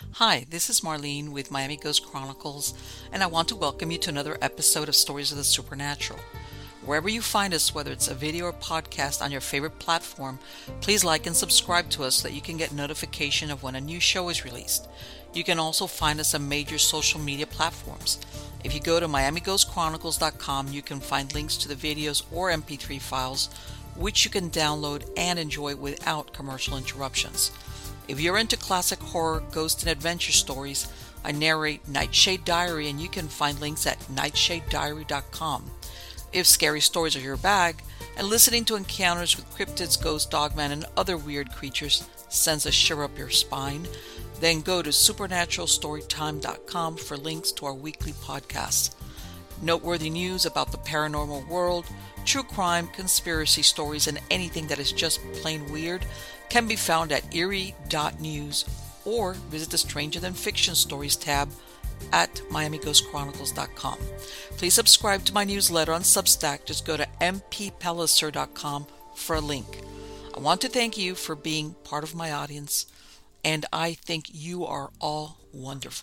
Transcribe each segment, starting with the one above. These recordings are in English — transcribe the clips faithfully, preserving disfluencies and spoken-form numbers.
Hi, this is Marlene with Miami Ghost Chronicles, and I want to welcome you to another episode of Stories of the Supernatural. Wherever you find us, whether it's a video or podcast on your favorite platform, please like and subscribe to us so that you can get notification of when a new show is released. You can also find us on major social media platforms. If you go to miami ghost chronicles dot com, you can find links to the videos or M P three files, which you can download and enjoy without commercial interruptions. If you're into classic horror, ghost, and adventure stories, I narrate Nightshade Diary, and you can find links at nightshade diary dot com. If scary stories are your bag, and listening to encounters with cryptids, ghosts, dogmen, and other weird creatures sends a shiver up your spine, then go to supernatural storytime dot com for links to our weekly podcasts. Noteworthy news about the paranormal world, true crime, conspiracy stories, and anything that is just plain weird can be found at eerie dot news or visit the Stranger Than Fiction Stories tab at miami ghost chronicles dot com. Please subscribe to my newsletter on Substack. Just go to m p pelliser dot com for a link. I want to thank you for being part of my audience, and I think you are all wonderful.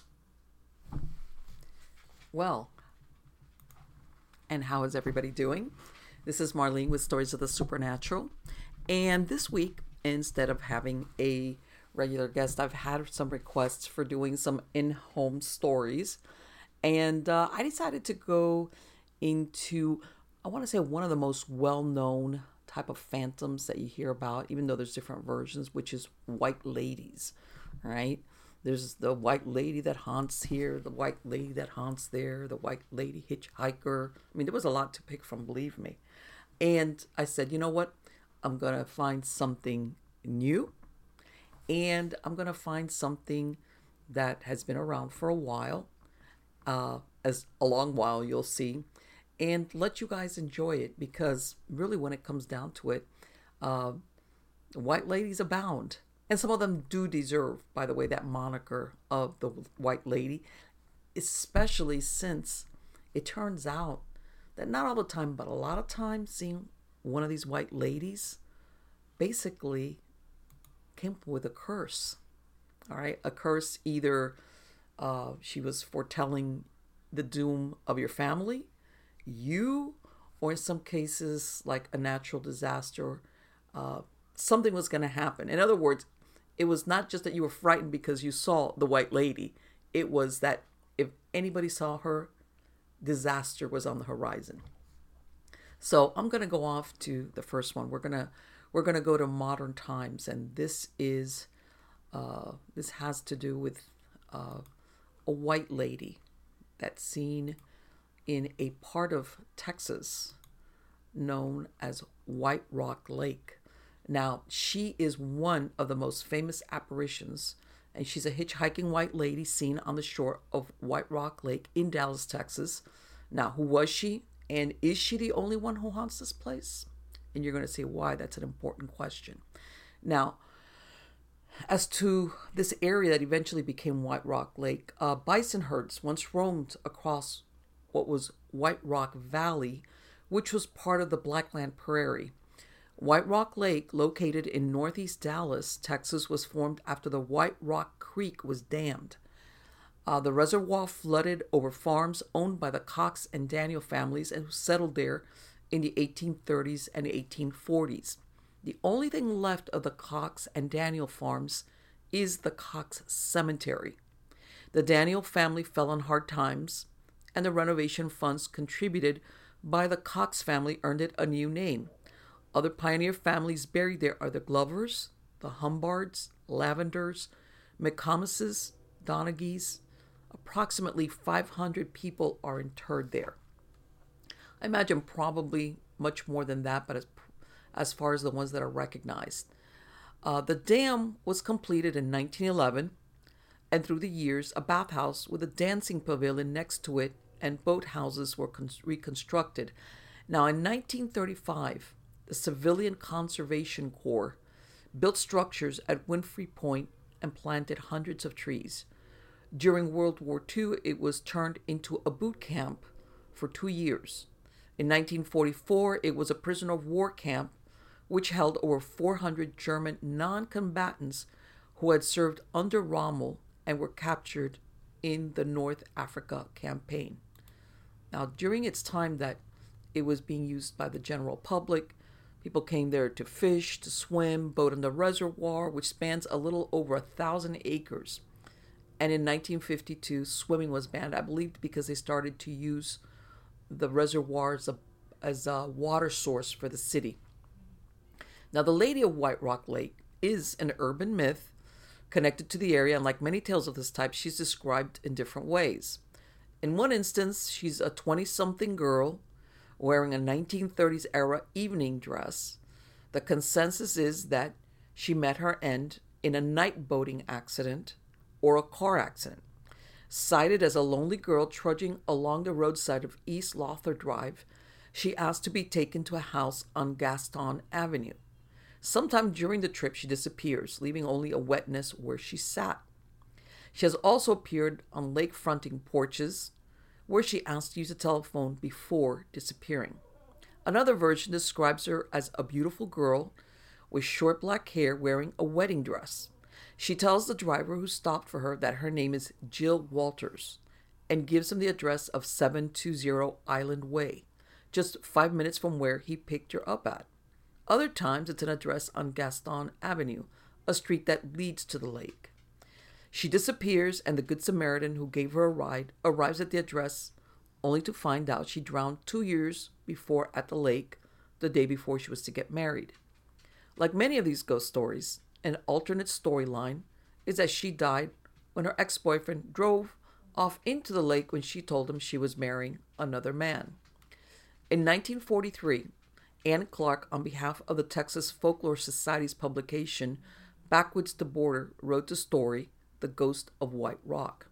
Well, and how is everybody doing? This is Marlene with Stories of the Supernatural, and this week, instead of having a regular guest, I've had some requests for doing some in-home stories, and uh, I decided to go into, I want to say, one of the most well-known type of phantoms that you hear about, even though there's different versions, which is white ladies, right? There's the white lady that haunts here, the white lady that haunts there, the white lady hitchhiker. I mean, there was a lot to pick from, believe me. And I said, you know what? I'm going to find something new, and I'm going to find something that has been around for a while, uh, as a long while, you'll see, and let you guys enjoy it, because really when it comes down to it, uh, white ladies abound. And some of them do deserve, by the way, that moniker of the white lady, especially since it turns out that not all the time, but a lot of times, seeing one of these white ladies basically came with a curse. All right, a curse, either uh, she was foretelling the doom of your family, you, or in some cases, like a natural disaster, uh, something was going to happen. In other words, it was not just that you were frightened because you saw the white lady. It was that if anybody saw her, disaster was on the horizon. So I'm going to go off to the first one. We're going to we're going to go to modern times, and this is uh, this has to do with uh, a white lady that's seen in a part of Texas known as White Rock Lake. Now, she is one of the most famous apparitions, and she's a hitchhiking white lady seen on the shore of White Rock Lake in Dallas, Texas. Now, who was she? And is she the only one who haunts this place? And you're going to see why that's an important question. Now, as to this area that eventually became White Rock Lake, uh, bison herds once roamed across what was White Rock Valley, which was part of the Blackland Prairie. White Rock Lake, located in northeast Dallas, Texas, was formed after the White Rock Creek was dammed. Uh, the reservoir flooded over farms owned by the Cox and Daniel families and settled there in the eighteen thirties and eighteen forties. The only thing left of the Cox and Daniel farms is the Cox Cemetery. The Daniel family fell on hard times, and the renovation funds contributed by the Cox family earned it a new name. Other pioneer families buried there are the Glovers, the Humbards, Lavenders, McComases, Donaghys. Approximately five hundred people are interred there. I imagine probably much more than that, but as, as far as the ones that are recognized. Uh, the dam was completed in nineteen eleven, and through the years, a bathhouse with a dancing pavilion next to it and boathouses were con- reconstructed. Now, in nineteen thirty-five, the Civilian Conservation Corps built structures at Winfrey Point and planted hundreds of trees. During World War Two, it was turned into a boot camp for two years. In nineteen forty-four, it was a prisoner of war camp, which held over four hundred German non-combatants who had served under Rommel and were captured in the North Africa campaign. Now, during its time that it was being used by the general public, people came there to fish, to swim, boat in the reservoir, which spans a little over a thousand acres. And in nineteen fifty-two, swimming was banned, I believe, because they started to use the reservoir as a, as a water source for the city. Now, the Lady of White Rock Lake is an urban myth connected to the area, and like many tales of this type, she's described in different ways. In one instance, she's a twenty-something girl wearing a nineteen thirties era evening dress. The consensus is that she met her end in a night boating accident or a car accident. Cited as a lonely girl trudging along the roadside of East Lother Drive, she asked to be taken to a house on Gaston Avenue. Sometime during the trip, she disappears, leaving only a wetness where she sat. She has also appeared on lake-fronting porches, where she asked to use a telephone before disappearing. Another version describes her as a beautiful girl with short black hair wearing a wedding dress. She tells the driver who stopped for her that her name is Jill Walters and gives him the address of seven twenty Island Way, just five minutes from where he picked her up at. Other times it's an address on Gaston Avenue, a street that leads to the lake. She disappears, and the Good Samaritan who gave her a ride arrives at the address only to find out she drowned two years before at the lake, the day before she was to get married. Like many of these ghost stories, an alternate storyline is that she died when her ex-boyfriend drove off into the lake when she told him she was marrying another man. In nineteen forty-three, Anne Clark, on behalf of the Texas Folklore Society's publication Backwoods to Border, wrote the story The Ghost of White Rock.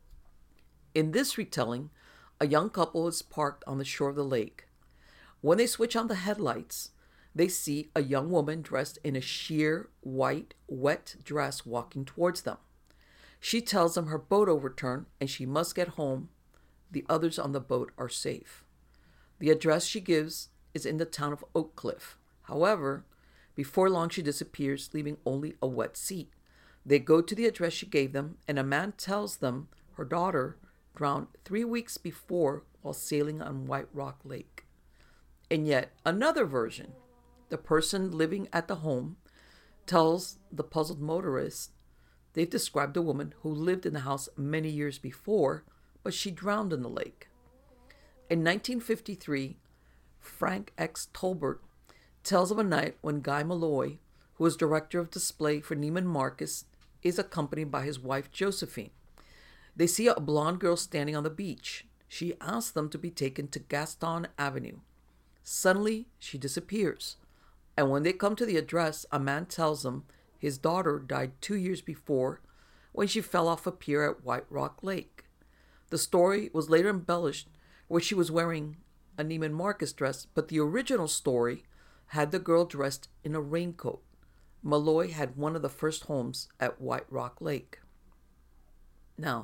In this retelling, a young couple is parked on the shore of the lake. When they switch on the headlights, they see a young woman dressed in a sheer, white, wet dress walking towards them. She tells them her boat overturned and she must get home. The others on the boat are safe. The address she gives is in the town of Oak Cliff. However, before long she disappears, leaving only a wet seat. They go to the address she gave them, and a man tells them her daughter drowned three weeks before while sailing on White Rock Lake. And yet, another version, the person living at the home tells the puzzled motorist they've described a woman who lived in the house many years before, but she drowned in the lake. In nineteen fifty-three, Frank X. Tolbert tells of a night when Guy Malloy, who was director of display for Neiman Marcus, is accompanied by his wife Josephine. They see a blonde girl standing on the beach. She asks them to be taken to Gaston Avenue. Suddenly, she disappears. And when they come to the address, a man tells them his daughter died two years before when she fell off a pier at White Rock Lake. The story was later embellished where she was wearing a Neiman Marcus dress, but the original story had the girl dressed in a raincoat. Malloy had one of the first homes at White Rock Lake. Now,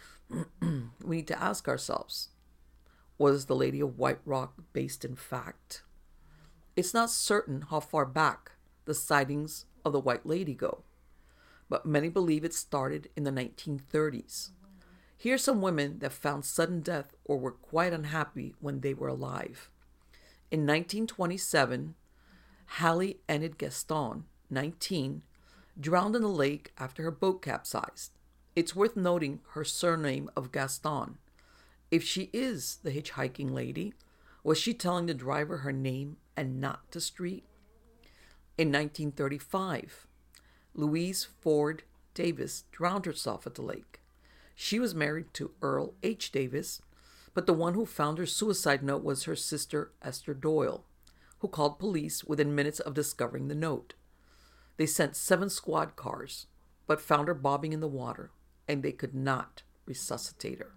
we need to ask ourselves, was the Lady of White Rock based in fact? It's not certain how far back the sightings of the White Lady go, but many believe it started in the nineteen thirties. Here are some women that found sudden death or were quite unhappy when they were alive. In nineteen twenty-seven, Hallie Enid Gaston, nineteen, drowned in the lake after her boat capsized. It's worth noting her surname of Gaston. If she is the hitchhiking lady, was she telling the driver her name and not the street? In nineteen thirty-five, Louise Ford Davis drowned herself at the lake. She was married to Earl H. Davis, but the one who found her suicide note was her sister Esther Doyle, who called police within minutes of discovering the note. They sent seven squad cars, but found her bobbing in the water, and they could not resuscitate her.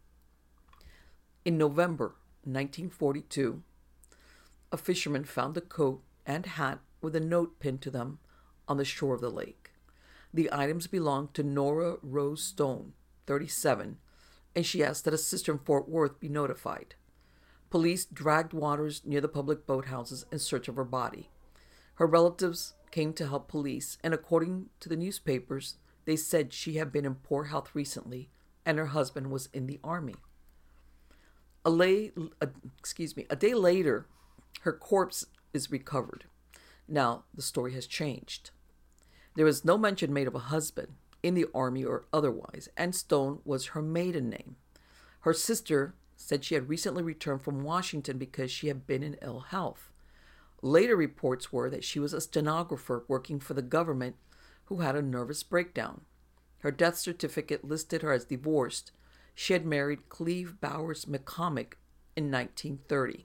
In November nineteen forty-two, a fisherman found a coat and hat with a note pinned to them on the shore of the lake. The items belonged to Nora Rose Stone, thirty-seven, and she asked that a sister in Fort Worth be notified. Police dragged waters near the public boathouses in search of her body. Her relatives came to help police, and according to the newspapers, They said she had been in poor health recently and her husband was in the army. A, lay, a, excuse me, a day later, her corpse is recovered. Now, the story has changed. There was no mention made of a husband in the army or otherwise, and Stone was her maiden name. Her sister said she had recently returned from Washington because she had been in ill health. Later reports were that she was a stenographer working for the government who had a nervous breakdown. Her death certificate listed her as divorced. She had married Cleve Bowers McCormick in nineteen thirty.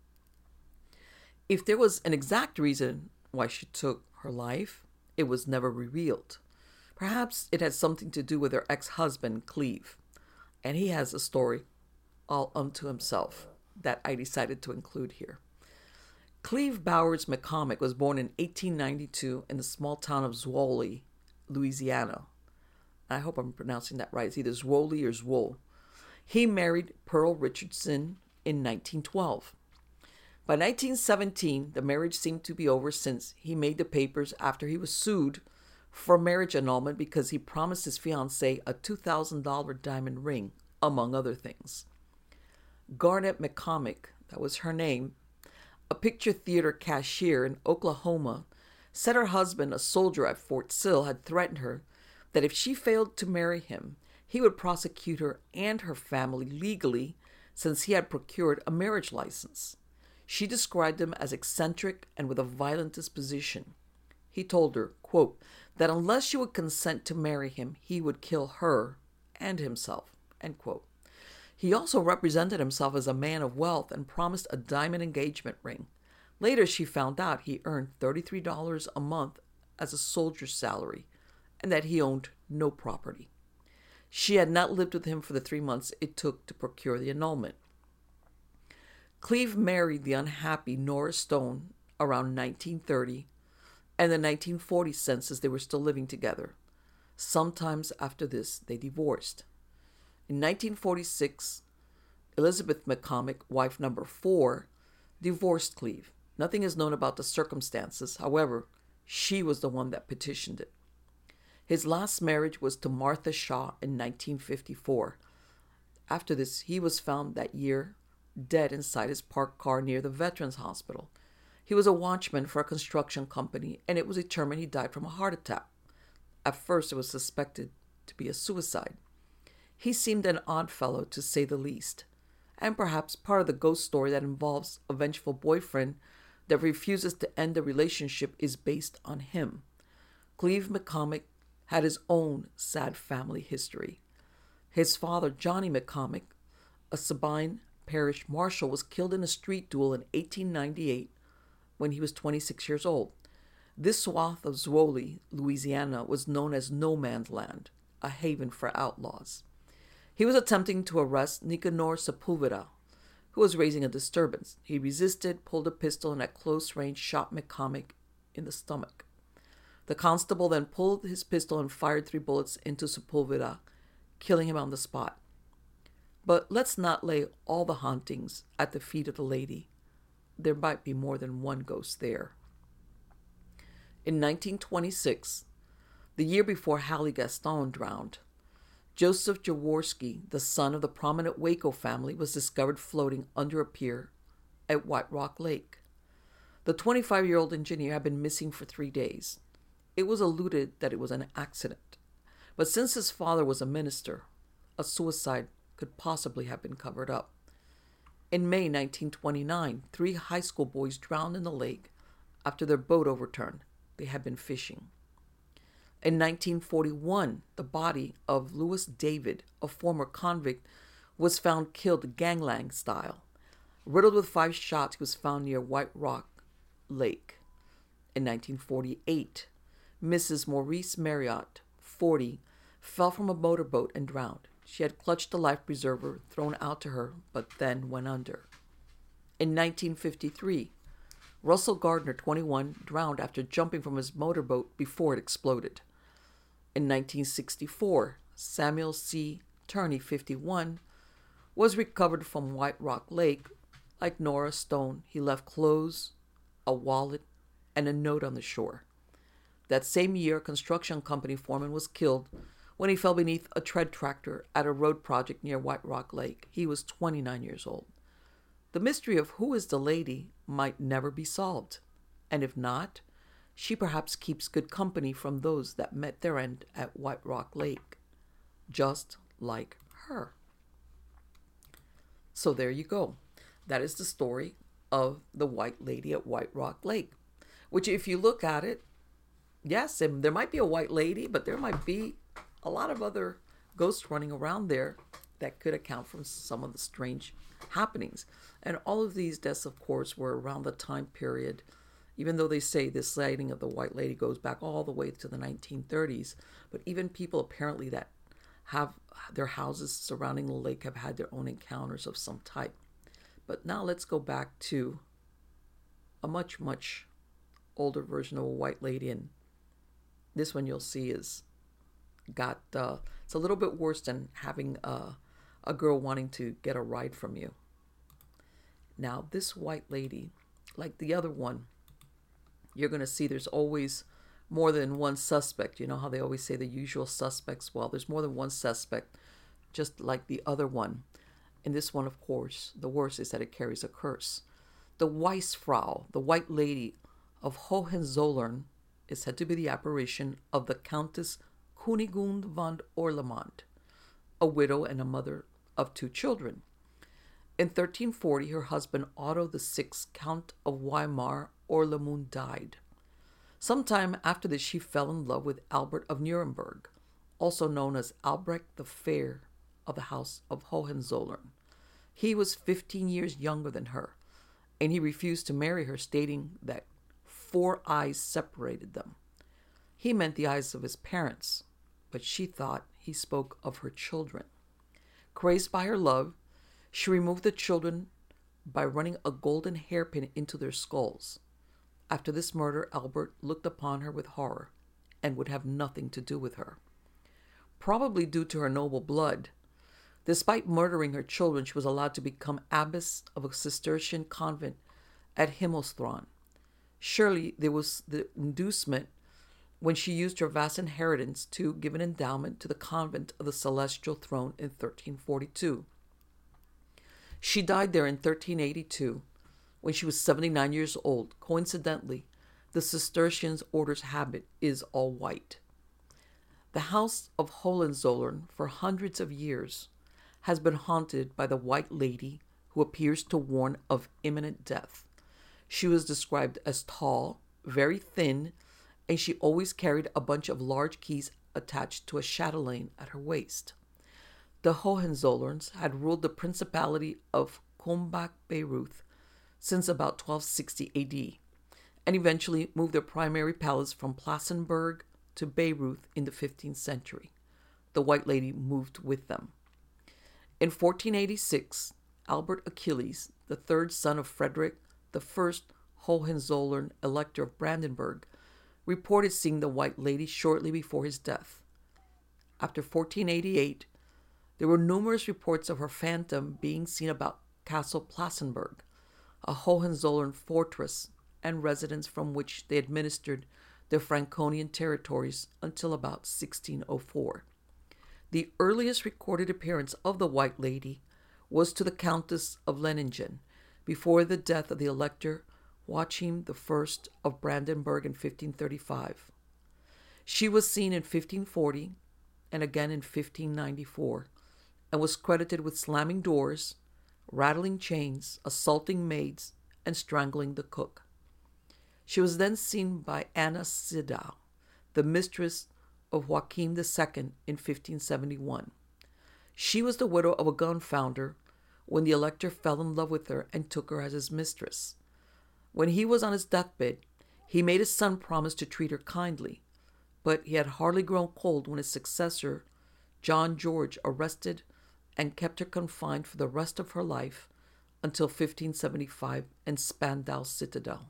If there was an exact reason why she took her life, it was never revealed. Perhaps it had something to do with her ex-husband, Cleve, and he has a story all unto himself that I decided to include here. Cleve Bowers McCormick was born in eighteen ninety-two in the small town of Zwolle, Louisiana. I hope I'm pronouncing that right. It's either Zwolle or Zwolle. He married Pearl Richardson in nineteen twelve. By nineteen seventeen, the marriage seemed to be over since he made the papers after he was sued for marriage annulment because he promised his fiancée a two thousand dollars diamond ring, among other things. Garnett McCormick, that was her name, a picture theater cashier in Oklahoma, said her husband, a soldier at Fort Sill, had threatened her that if she failed to marry him, he would prosecute her and her family legally since he had procured a marriage license. She described him as eccentric and with a violent disposition. He told her, quote, that unless she would consent to marry him, he would kill her and himself, end quote. He also represented himself as a man of wealth and promised a diamond engagement ring. Later, she found out he earned thirty-three dollars a month as a soldier's salary and that he owned no property. She had not lived with him for the three months it took to procure the annulment. Cleve married the unhappy Nora Stone around nineteen thirty, and the nineteen forty census they were still living together. Sometimes after this, they divorced. In nineteen forty-six, Elizabeth McCormick, wife number four, divorced Cleve. Nothing is known about the circumstances. However, she was the one that petitioned it. His last marriage was to Martha Shaw in nineteen fifty-four. After this, he was found that year dead inside his parked car near the Veterans Hospital. He was a watchman for a construction company, and it was determined he died from a heart attack. At first, it was suspected to be a suicide. He seemed an odd fellow, to say the least, and perhaps part of the ghost story that involves a vengeful boyfriend that refuses to end the relationship is based on him. Cleve McCormick had his own sad family history. His father, Johnny McCormick, a Sabine Parish marshal, was killed in a street duel in eighteen ninety-eight when he was twenty-six years old. This swath of Zwolle, Louisiana, was known as No Man's Land, a haven for outlaws. He was attempting to arrest Nicanor Sepulveda, who was raising a disturbance. He resisted, pulled a pistol, and at close range shot McCormick in the stomach. The constable then pulled his pistol and fired three bullets into Sepulveda, killing him on the spot. But let's not lay all the hauntings at the feet of the lady. There might be more than one ghost there. In nineteen twenty-six, the year before Hallie Gaston drowned, Joseph Jaworski, the son of the prominent Waco family, was discovered floating under a pier at White Rock Lake. The twenty-five-year-old engineer had been missing for three days. It was alluded that it was an accident, but since his father was a minister, a suicide could possibly have been covered up. In May nineteen twenty-nine, three high school boys drowned in the lake after their boat overturned. They had been fishing. In nineteen forty-one, the body of Louis David, a former convict, was found killed gangland style. Riddled with five shots, he was found near White Rock Lake. In nineteen forty-eight, Missus Maurice Marriott, forty, fell from a motorboat and drowned. She had clutched a life preserver thrown out to her, but then went under. In nineteen fifty-three, Russell Gardner, twenty-one, drowned after jumping from his motorboat before it exploded. In nineteen sixty-four, Samuel C. Turney, fifty-one, was recovered from White Rock Lake. Like Nora Stone, he left clothes, a wallet, and a note on the shore. That same year, a construction company foreman was killed when he fell beneath a tread tractor at a road project near White Rock Lake. He was twenty-nine years old. The mystery of who is the lady might never be solved, and if not, she perhaps keeps good company from those that met their end at White Rock Lake, just like her. So there you go. That is the story of the white lady at White Rock Lake, which if you look at it, yes, there might be a white lady, but there might be a lot of other ghosts running around there that could account for some of the strange happenings. And all of these deaths, of course, were around the time period, even though they say this sighting of the white lady goes back all the way to the nineteen thirties. But even people apparently that have their houses surrounding the lake have had their own encounters of some type. But now let's go back to a much, much older version of a white lady. And this one you'll see is got, uh, it's a little bit worse than having a, a girl wanting to get a ride from you. Now, this white lady, like the other one, you're going to see there's always more than one suspect. You know how they always say the usual suspects? Well, there's more than one suspect, just like the other one. And this one, of course, the worst is that it carries a curse. The Weissfrau, the white lady of Hohenzollern, is said to be the apparition of the Countess Kunigund von Orlemont, a widow and a mother of two children. In thirteen forty, her husband Otto the Sixth, Count of Weimar Orlemund, died. Sometime after this, she fell in love with Albert of Nuremberg, also known as Albrecht the Fair of the House of Hohenzollern. He was fifteen years younger than her, and he refused to marry her, stating that four eyes separated them. He meant the eyes of his parents, but she thought he spoke of her children. Crazed by her love, she removed the children by running a golden hairpin into their skulls. After this murder, Albert looked upon her with horror and would have nothing to do with her. Probably due to her noble blood, despite murdering her children, she was allowed to become abbess of a Cistercian convent at Himmelsthron. Surely there was the inducement when she used her vast inheritance to give an endowment to the convent of the Celestial Throne in thirteen forty-two. She died there in thirteen eighty-two, when she was seventy-nine years old. Coincidentally, the Cistercian order's habit is all white. The House of Hohenzollern, for hundreds of years, has been haunted by the white lady who appears to warn of imminent death. She was described as tall, very thin, and she always carried a bunch of large keys attached to a chatelaine at her waist. The Hohenzollerns had ruled the Principality of Kulmbach-Bayreuth since about twelve sixty A D, and eventually moved their primary palace from Plassenburg to Bayreuth in the fifteenth century. The White Lady moved with them. In fourteen eighty-six, Albert Achilles, the third son of Frederick the First Hohenzollern, Elector of Brandenburg, reported seeing the White Lady shortly before his death. After fourteen eighty-eight, there were numerous reports of her phantom being seen about Castle Plassenburg, a Hohenzollern fortress and residence from which they administered the Franconian territories until about sixteen oh four. The earliest recorded appearance of the White Lady was to the Countess of Leiningen before the death of the Elector Joachim the First of Brandenburg in fifteen thirty-five. She was seen in fifteen forty and again in fifteen ninety-four, and was credited with slamming doors, rattling chains, assaulting maids, and strangling the cook. She was then seen by Anna Sidau, the mistress of Joachim the Second, in fifteen seventy-one. She was the widow of a gun founder when the Elector fell in love with her and took her as his mistress. When he was on his deathbed, he made his son promise to treat her kindly, but he had hardly grown cold when his successor, John George, arrested and kept her confined for the rest of her life until fifteen seventy-five in Spandau Citadel.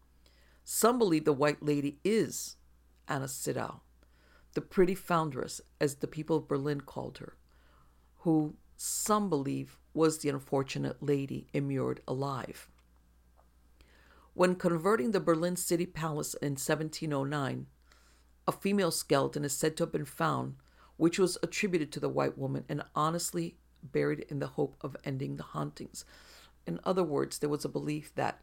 Some believe the White Lady is Anna Sidau, the pretty foundress, as the people of Berlin called her, who some believe was the unfortunate lady immured alive. When converting the Berlin City Palace in seventeen oh nine, A female skeleton is said to have been found, which was attributed to the white woman and honestly buried in the hope of ending the hauntings. In other words, there was a belief that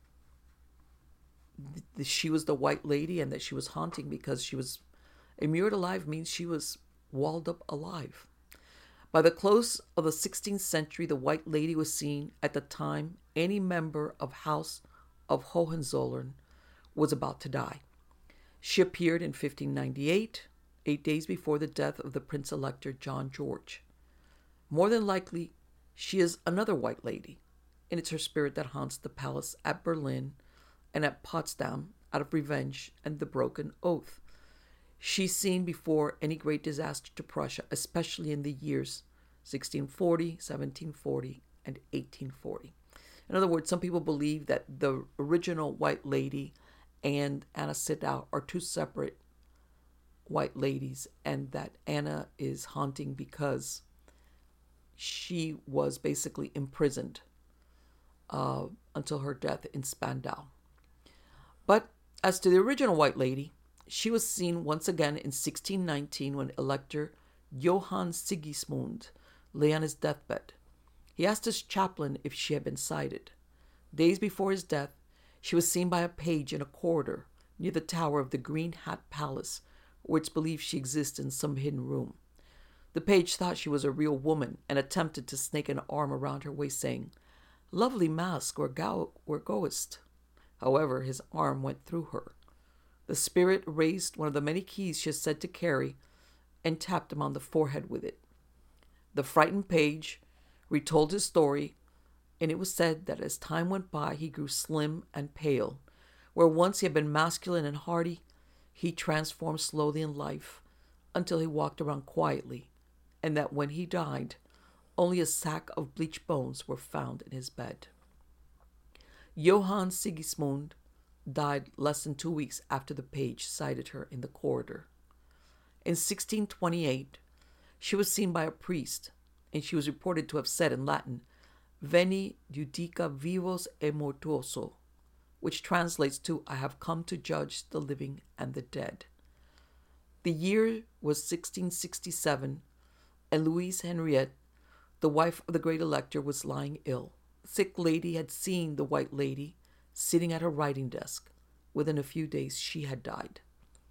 th- she was the white lady and that she was haunting because she was immured alive, means she was walled up alive. By the close of the sixteenth century, the White Lady was seen at the time any member of House of Hohenzollern was about to die. She appeared in fifteen ninety-eight, eight days before the death of the Prince Elector John George. More than likely, she is another White Lady, and it's her spirit that haunts the palace at Berlin and at Potsdam out of revenge and the broken oath. She's seen before any great disaster to Prussia, especially in the years sixteen forty, seventeen forty, and eighteen forty. In other words, some people believe that the original White Lady and Anna Sidau are two separate White Ladies, and that Anna is haunting because she was basically imprisoned uh, until her death in Spandau. But as to the original White Lady, she was seen once again in sixteen nineteen when Elector Johann Sigismund lay on his deathbed. He asked his chaplain if she had been sighted. Days before his death, she was seen by a page in a corridor near the tower of the Green Hat Palace, where it's believed she exists in some hidden room. The page thought she was a real woman and attempted to snake an arm around her waist, saying, "Lovely mask, where, go- where goest?" However, his arm went through her. The spirit raised one of the many keys she is said to carry and tapped him on the forehead with it. The frightened page retold his story, and it was said that as time went by, he grew slim and pale. Where once he had been masculine and hardy, he transformed slowly in life until he walked around quietly, and that when he died, only a sack of bleached bones were found in his bed. Johann Sigismund died less than two weeks after the page sighted her in the corridor. In sixteen twenty-eight, she was seen by a priest, and she was reported to have said in Latin, "Veni judica vivos e mortuoso," which translates to, "I have come to judge the living and the dead." The year was sixteen sixty-seven, and Louise Henriette, the wife of the great elector, was lying ill. The sick lady had seen the White Lady sitting at her writing desk. Within a few days, she had died.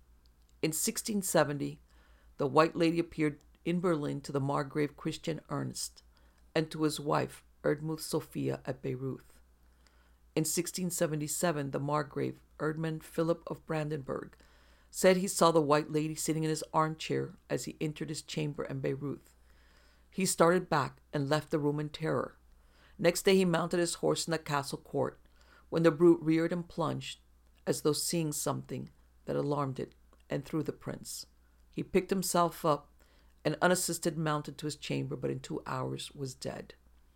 In sixteen seventy, the White Lady appeared in Berlin to the Margrave Christian Ernst and to his wife, Erdmuth Sophia, at Bayreuth. In sixteen seventy-seven, the Margrave, Erdmann Philip of Brandenburg, said he saw the White Lady sitting in his armchair as he entered his chamber in Bayreuth. He started back and left the room in terror. Next day he mounted his horse in the castle court, when the brute reared and plunged, as though seeing something that alarmed it, and threw the prince. He picked himself up and unassisted mounted to his chamber, but in two hours was dead.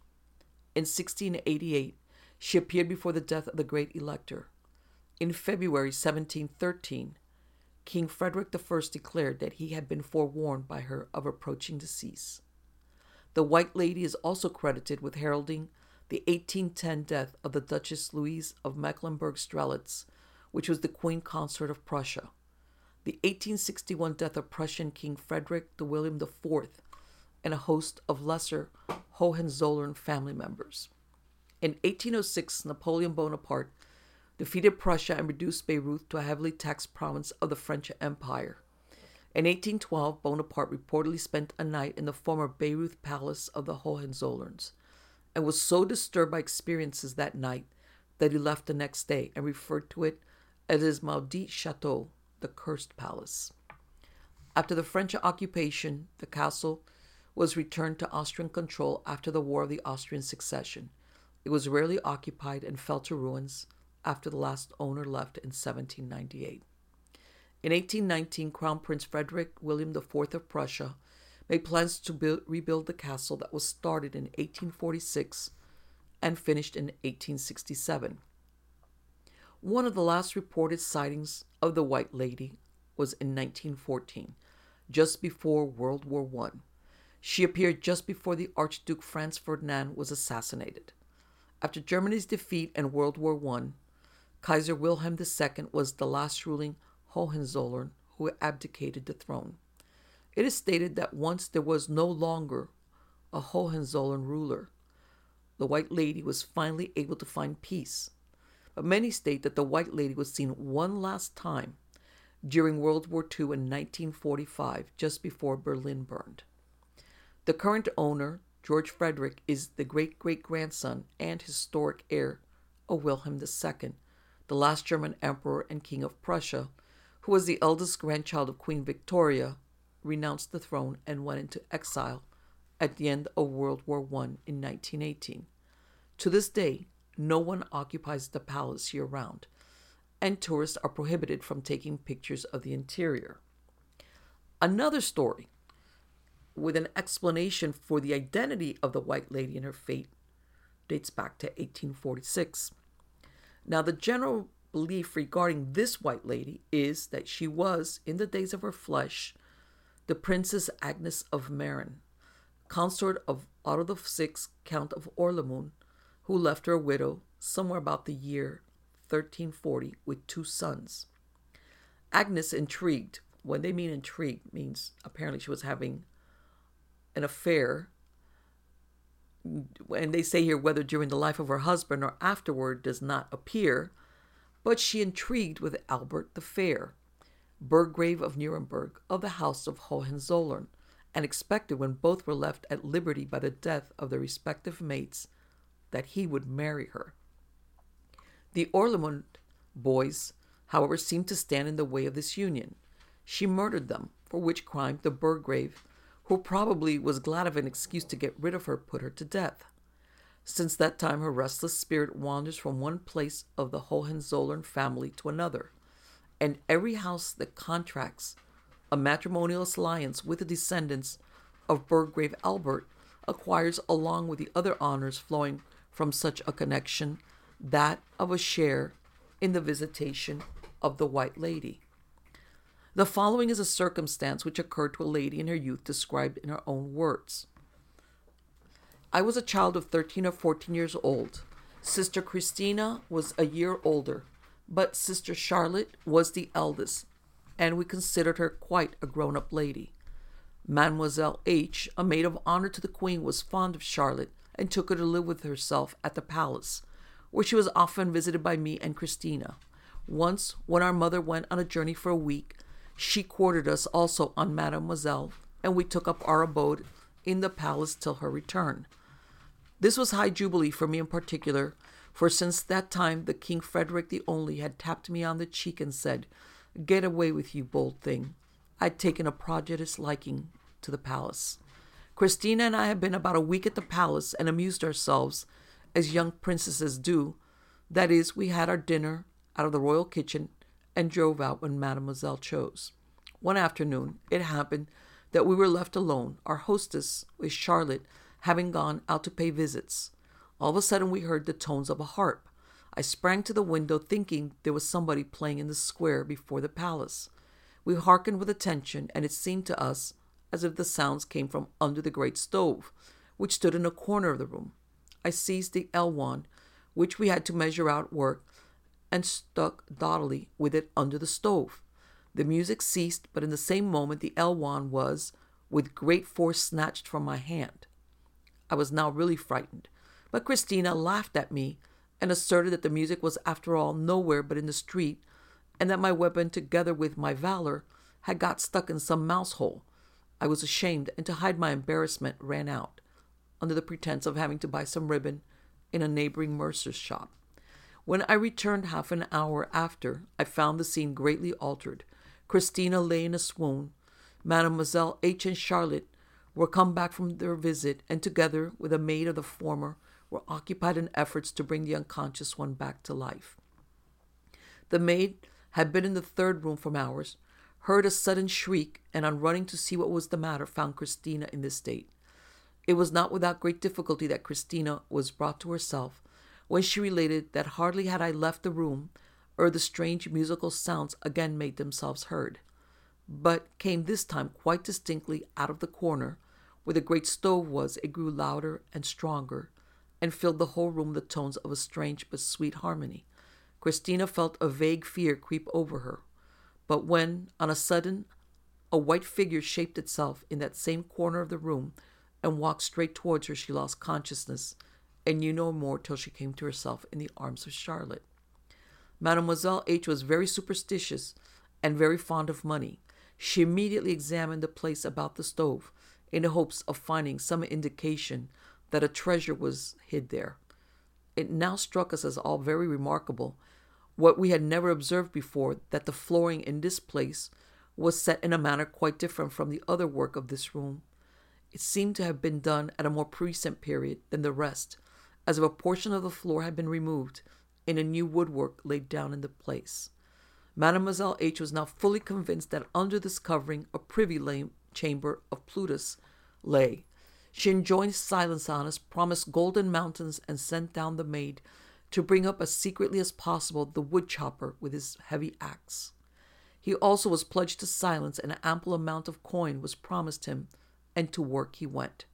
In sixteen eighty-eight, she appeared before the death of the great elector. In February seventeen thirteen, King Frederick the First declared that he had been forewarned by her of approaching decease. The White Lady is also credited with heralding the eighteen ten death of the Duchess Louise of Mecklenburg-Strelitz, which was the Queen Consort of Prussia, the eighteen sixty-one death of Prussian King Frederick the William the Fourth, and a host of lesser Hohenzollern family members. In eighteen oh six, Napoleon Bonaparte defeated Prussia and reduced Bayreuth to a heavily taxed province of the French Empire. In eighteen twelve, Bonaparte reportedly spent a night in the former Bayreuth Palace of the Hohenzollerns, and was so disturbed by experiences that night that he left the next day and referred to it as his Maudit Chateau, the Cursed Palace. After the French occupation, the castle was returned to Austrian control after the War of the Austrian Succession. It was rarely occupied and fell to ruins after the last owner left in seventeen ninety-eight. In eighteen nineteen, Crown Prince Frederick William the Fourth of Prussia made plans to build, rebuild the castle that was started in eighteen forty-six and finished in eighteen sixty-seven. One of the last reported sightings of the White Lady was in nineteen fourteen, just before World War One. She appeared just before the Archduke Franz Ferdinand was assassinated. After Germany's defeat in World War One, Kaiser Wilhelm the Second was the last ruling Hohenzollern who abdicated the throne. It is stated that once there was no longer a Hohenzollern ruler, the White Lady was finally able to find peace. But many state that the White Lady was seen one last time during World War Two in nineteen forty-five, just before Berlin burned. The current owner, George Frederick, is the great-great-grandson and historic heir of Wilhelm the Second, the last German emperor and king of Prussia, who was the eldest grandchild of Queen Victoria, renounced the throne and went into exile at the end of World War One in nineteen eighteen. To this day, no one occupies the palace year-round, and tourists are prohibited from taking pictures of the interior. Another story, with an explanation for the identity of the White Lady and her fate, dates back to eighteen forty-six. Now, the general belief regarding this White Lady is that she was, in the days of her flesh, the Princess Agnes of Meran, consort of Otto the Sixth, Count of Orlemont, who left her a widow somewhere about the year thirteen forty with two sons. Agnes, intrigued, when they mean intrigued, means apparently she was having an affair, and they say here whether during the life of her husband or afterward does not appear, but she intrigued with Albert the Fair, Burgrave of Nuremberg, of the House of Hohenzollern, and expected, when both were left at liberty by the death of their respective mates, that he would marry her. The Orlemont boys, however, seemed to stand in the way of this union. She murdered them, for which crime the Burgrave, who probably was glad of an excuse to get rid of her, put her to death. Since that time, her restless spirit wanders from one place of the Hohenzollern family to another, and every house that contracts a matrimonial alliance with the descendants of Burgrave Albert acquires, along with the other honors flowing from such a connection, that of a share in the visitation of the White Lady. The following is a circumstance which occurred to a lady in her youth, described in her own words. I was a child of thirteen or fourteen years old. Sister Christina was a year older, but Sister Charlotte was the eldest, and we considered her quite a grown-up lady. Mademoiselle H., a maid of honor to the Queen, was fond of Charlotte and took her to live with herself at the palace, where she was often visited by me and Christina. Once, when our mother went on a journey for a week, she quartered us also on Mademoiselle, and we took up our abode in the palace till her return. This was high jubilee for me in particular, for since that time the King Frederick the Only had tapped me on the cheek and said, "Get away with you, bold thing." I'd taken a prodigious liking to the palace. Christina and I had been about a week at the palace and amused ourselves as young princesses do. That is, we had our dinner out of the royal kitchen and drove out when Mademoiselle chose. One afternoon, it happened that we were left alone, our hostess, with Charlotte, having gone out to pay visits. All of a sudden, we heard the tones of a harp. I sprang to the window, thinking there was somebody playing in the square before the palace. We hearkened with attention, and it seemed to us as if the sounds came from under the great stove, which stood in a corner of the room. I seized the ell-wand, which we had to measure out work, and stuck doughtily with it under the stove. The music ceased, but in the same moment the ell-wand was, with great force, snatched from my hand. I was now really frightened, but Christina laughed at me and asserted that the music was after all nowhere but in the street, and that my weapon, together with my valor, had got stuck in some mouse-hole. I was ashamed, and to hide my embarrassment ran out, under the pretense of having to buy some ribbon in a neighboring mercer's shop. When I returned half an hour after, I found the scene greatly altered. Christina lay in a swoon. Mademoiselle H. and Charlotte were come back from their visit, and together with a maid of the former were occupied in efforts to bring the unconscious one back to life. The maid had been in the third room from ours, heard a sudden shriek, and on running to see what was the matter, found Christina in this state. It was not without great difficulty that Christina was brought to herself, when she related that hardly had I left the room ere the strange musical sounds again made themselves heard, but came this time quite distinctly out of the corner where the great stove was. It grew louder and stronger, and filled the whole room with the tones of a strange but sweet harmony. Christina felt a vague fear creep over her, But when, on a sudden, a white figure shaped itself in that same corner of the room and walked straight towards her, she lost consciousness and knew no more till she came to herself in the arms of Charlotte. Mademoiselle H. was very superstitious and very fond of money. She immediately examined the place about the stove in the hopes of finding some indication that a treasure was hid there. It now struck us as all very remarkable, what we had never observed before, that the flooring in this place was set in a manner quite different from the other work of this room. It seemed to have been done at a more recent period than the rest, as if a portion of the floor had been removed and a new woodwork laid down in the place. Mademoiselle H. was now fully convinced that under this covering a privy chamber of Plutus lay. She enjoined silence on us, promised golden mountains, and sent down the maid to bring up as secretly as possible the wood chopper with his heavy axe. He also was pledged to silence, and an ample amount of coin was promised him, and to work he went.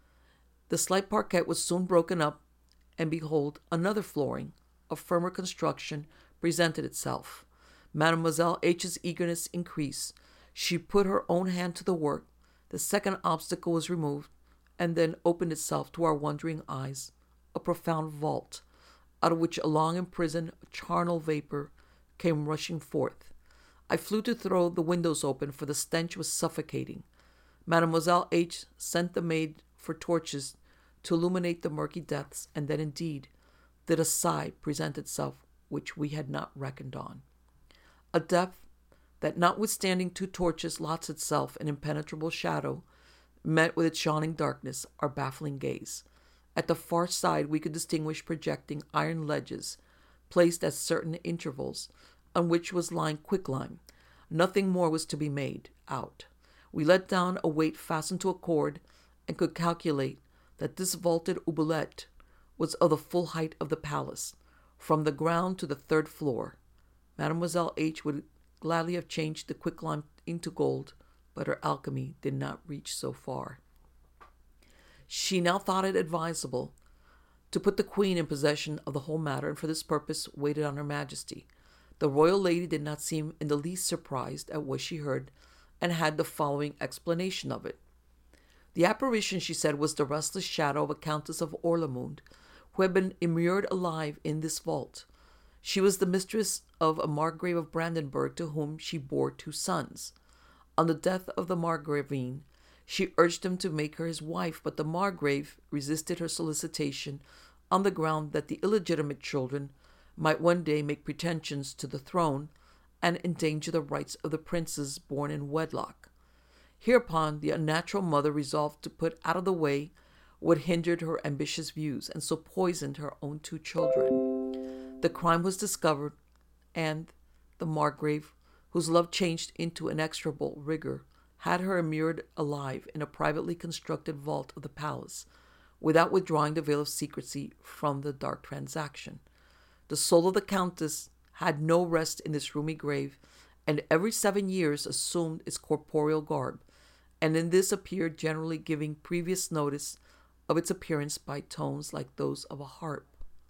The slight parquet was soon broken up, and behold, another flooring, of firmer construction, presented itself. Mademoiselle H's eagerness increased. She put her own hand to the work. The second obstacle was removed, and then opened itself to our wondering eyes a profound vault, out of which a long imprisoned charnel vapor came rushing forth. I flew to throw the windows open, for the stench was suffocating. Mademoiselle H. sent the maid for torches to illuminate the murky depths, and then indeed did a side present itself which we had not reckoned on. A depth that, notwithstanding two torches lots itself in impenetrable shadow, met with its yawning darkness, our baffling gaze. At the far side we could distinguish projecting iron ledges, placed at certain intervals, on which was lying quicklime. Nothing more was to be made out. We let down a weight fastened to a cord, and could calculate that this vaulted oubliette was of the full height of the palace, from the ground to the third floor. Mademoiselle H. would gladly have changed the quicklime into gold, but her alchemy did not reach so far. She now thought it advisable to put the queen in possession of the whole matter, and for this purpose waited on her majesty. The royal lady did not seem in the least surprised at what she heard, and had the following explanation of it. The apparition, she said, was the restless shadow of a Countess of Orlamunde, who had been immured alive in this vault. She was the mistress of a Margrave of Brandenburg, to whom she bore two sons. On the death of the Margravine, she urged him to make her his wife, but the Margrave resisted her solicitation on the ground that the illegitimate children might one day make pretensions to the throne and endanger the rights of the princes born in wedlock. Hereupon the unnatural mother resolved to put out of the way what hindered her ambitious views, and so poisoned her own two children. The crime was discovered, and the Margrave, whose love changed into inexorable rigor, had her immured alive in a privately constructed vault of the palace, without withdrawing the veil of secrecy from the dark transaction. The soul of the Countess had no rest in this roomy grave, and every seven years assumed its corporeal garb, and in this appeared, generally giving previous notice of its appearance by tones like those of a harp,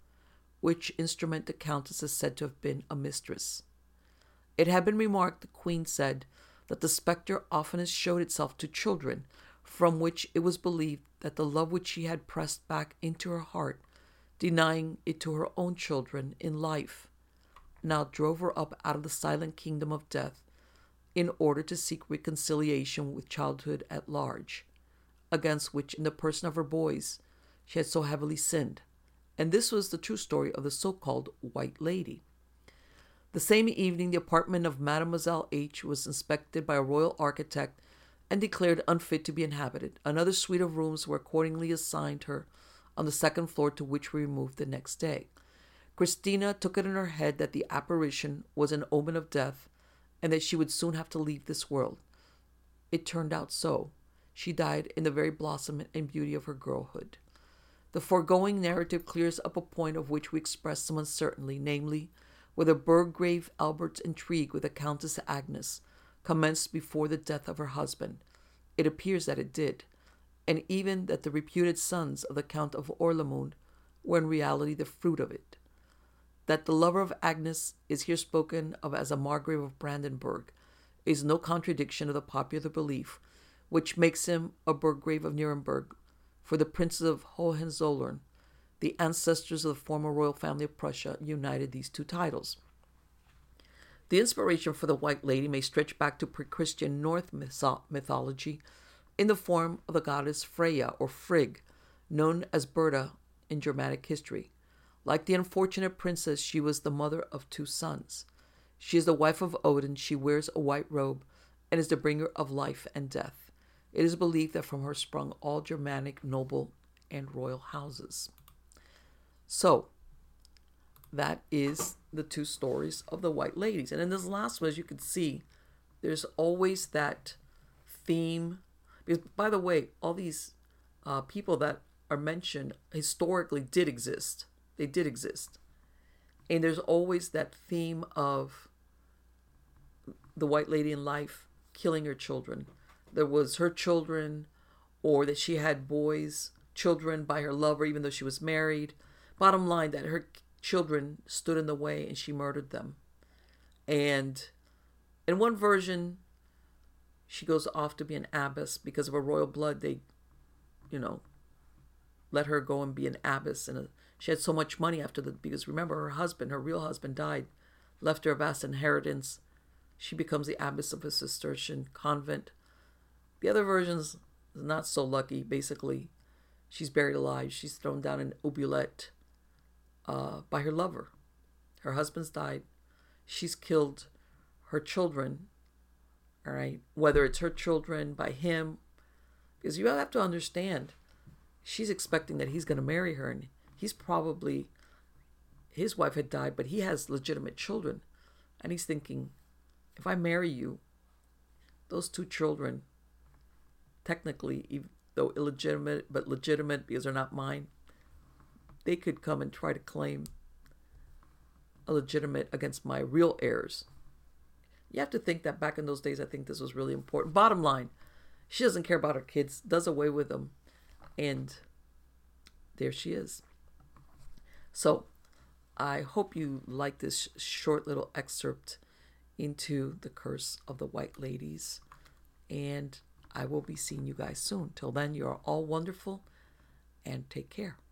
which instrument the Countess is said to have been a mistress. It had been remarked, the Queen said, that the spectre oftenest showed itself to children, from which it was believed that the love which she had pressed back into her heart, denying it to her own children in life, now drove her up out of the silent kingdom of death in order to seek reconciliation with childhood at large, against which, in the person of her boys, she had so heavily sinned. And this was the true story of the so-called White Lady. The same evening, the apartment of Mademoiselle H. was inspected by a royal architect and declared unfit to be inhabited. Another suite of rooms were accordingly assigned her on the second floor, to which we removed the next day. Christina took it in her head that the apparition was an omen of death, and that she would soon have to leave this world. It turned out so. She died in the very blossom and beauty of her girlhood. The foregoing narrative clears up a point of which we express some uncertainty, namely, whether Burgrave Albert's intrigue with the Countess Agnes commenced before the death of her husband. It appears that it did, and even that the reputed sons of the Count of Orlamunde were in reality the fruit of it. That the lover of Agnes is here spoken of as a Margrave of Brandenburg is no contradiction of the popular belief, which makes him a Burgrave of Nuremberg, for the princes of Hohenzollern, the ancestors of the former royal family of Prussia, united these two titles. The inspiration for the White Lady may stretch back to pre-Christian Norse mythology in the form of the goddess Freya or Frigg, known as Berta in Germanic history. Like the unfortunate princess, she was the mother of two sons. She is the wife of Odin. She wears a white robe and is the bringer of life and death. It is believed that from her sprung all Germanic noble and royal houses. So, that is the two stories of the White Ladies. And in this last one, as you can see, there's always that theme. Because, by the way, all these uh, people that are mentioned historically did exist. They did exist. And there's always that theme of the White Lady in life killing her children. There was her children, or that she had boys, children by her lover, even though she was married. Bottom line, that her children stood in the way and she murdered them. And in one version, she goes off to be an abbess because of her royal blood. They, you know, let her go and be an abbess. And she had so much money after that, because remember, her husband, her real husband, died, left her a vast inheritance. She becomes the abbess of a Cistercian convent. The other version's not so lucky. Basically, she's buried alive. She's thrown down an oubliette uh, by her lover. Her husband's died. She's killed her children. All right, whether it's her children by him, because you have to understand, she's expecting that he's going to marry her, and he's probably, his wife had died, but he has legitimate children, and he's thinking, if I marry you, those two children, technically, even though illegitimate, but legitimate because they're not mine, they could come and try to claim a legitimate against my real heirs. You have to think that back in those days, I think this was really important. Bottom line, she doesn't care about her kids, does away with them, and there she is. So, I hope you like this short little excerpt into The Curse of the White Ladies, and I will be seeing you guys soon. Till then, you are all wonderful, and take care.